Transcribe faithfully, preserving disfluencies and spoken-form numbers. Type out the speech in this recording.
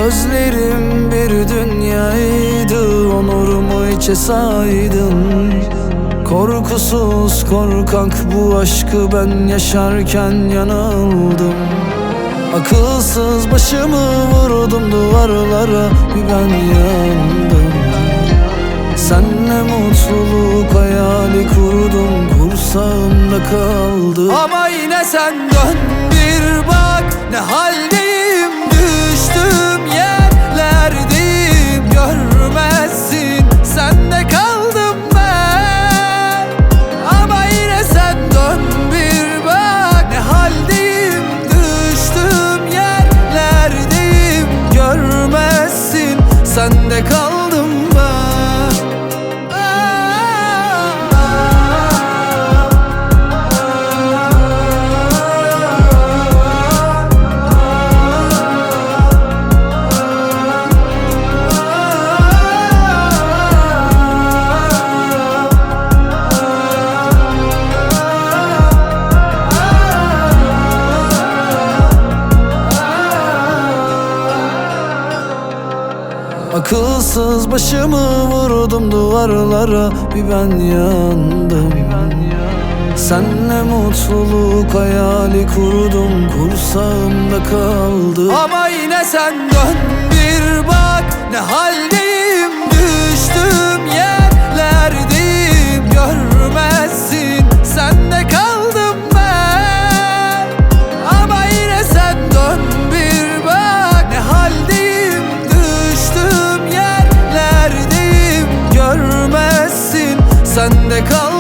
Gözlerim bir dünyaydı, onurumu içe saydın. Korkusuz korkak bu aşkı ben yaşarken yanıldım. Akılsız başımı vurdum duvarlara, bir ben yandım. Senle mutluluk hayali kurdum, kursağımda kaldı. Ama yine sen dön bir bak, ne haldeyim, düştüğüm yerlerdeyim. Görmezsin, sende kaldım ben. Ama yine sen dön bir bak, ne haldeyim, düştüğüm yerlerdeyim. Görmezsin, sende kaldım ben. Akılsız başımı vurdum duvarlara, bir ben yandım. Senle mutluluk hayali kurdum, kursağımda kaldı. Ama yine sen dön bir bak, ne haldeyim, düştüğüm yerlerdeyim. Görmezsin, sende kaldım ben. Ama yine sen dön bir bak, ne haldeyim, düştüğüm yerlerdeyim. Görmezsin, sende kaldım.